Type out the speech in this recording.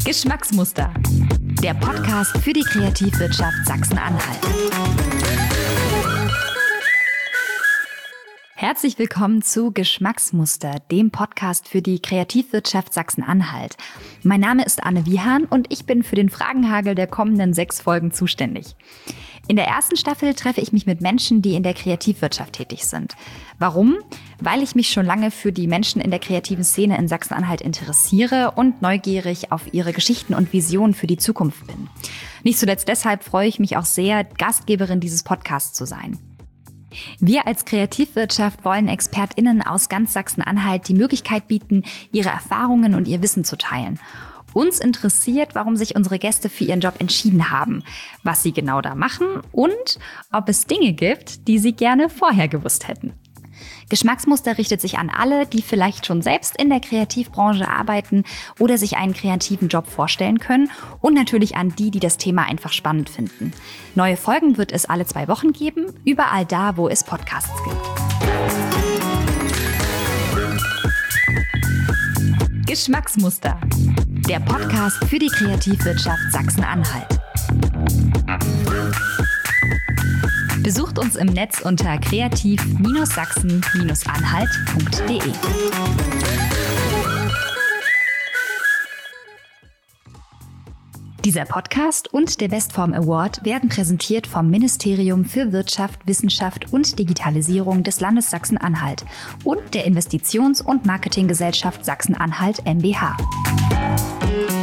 Geschmacksmuster, der Podcast für die Kreativwirtschaft Sachsen-Anhalt. Herzlich willkommen zu Geschmacksmuster, dem Podcast für die Kreativwirtschaft Sachsen-Anhalt. Mein Name ist Anne Wiehan und ich bin für den Fragenhagel der kommenden 6 Folgen zuständig. In der ersten Staffel treffe ich mich mit Menschen, die in der Kreativwirtschaft tätig sind. Warum? Weil ich mich schon lange für die Menschen in der kreativen Szene in Sachsen-Anhalt interessiere und neugierig auf ihre Geschichten und Visionen für die Zukunft bin. Nicht zuletzt deshalb freue ich mich auch sehr, Gastgeberin dieses Podcasts zu sein. Wir als Kreativwirtschaft wollen ExpertInnen aus ganz Sachsen-Anhalt die Möglichkeit bieten, ihre Erfahrungen und ihr Wissen zu teilen. Uns interessiert, warum sich unsere Gäste für ihren Job entschieden haben, was sie genau da machen und ob es Dinge gibt, die sie gerne vorher gewusst hätten. Geschmacksmuster richtet sich an alle, die vielleicht schon selbst in der Kreativbranche arbeiten oder sich einen kreativen Job vorstellen können und natürlich an die, die das Thema einfach spannend finden. Neue Folgen wird es alle 2 Wochen geben, überall da, wo es Podcasts gibt. Geschmacksmuster, der Podcast für die Kreativwirtschaft Sachsen-Anhalt. Besucht uns im Netz unter kreativ-sachsen-anhalt.de. Dieser Podcast und der Bestform Award werden präsentiert vom Ministerium für Wirtschaft, Wissenschaft und Digitalisierung des Landes Sachsen-Anhalt und der Investitions- und Marketinggesellschaft Sachsen-Anhalt mbH.